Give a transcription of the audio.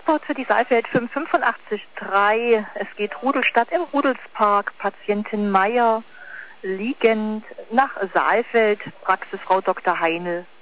Transport für die Saalfeld 585-3. Es geht Rudelstadt im Rudelspark, Patientin Meier, liegend nach Saalfeld, Praxis Frau Dr. Heinl.